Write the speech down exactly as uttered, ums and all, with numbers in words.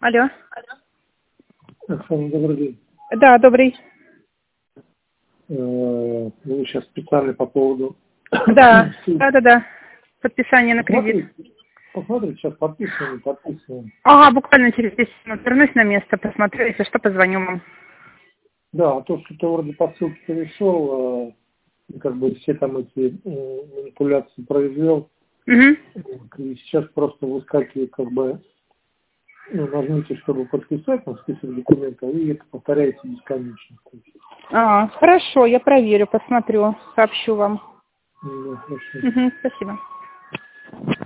Алло. Оксана, добрый день. Да, добрый. Вы сейчас специально по поводу... Да, да, да, да. Подписание на кредит. Посмотрите, сейчас подписываем, подписываем. Ага, буквально через десять минут вернусь на место, посмотрю, если что, позвоню вам. Да, то, что ты вроде по ссылке перешел, как бы все там эти манипуляции произвел. Угу. И сейчас просто выскакивает, как бы, ну, нажмите, чтобы подписать на список документов, и это повторяется бесконечно. А, хорошо, я проверю, посмотрю, сообщу вам. Да, хорошо. Угу, спасибо.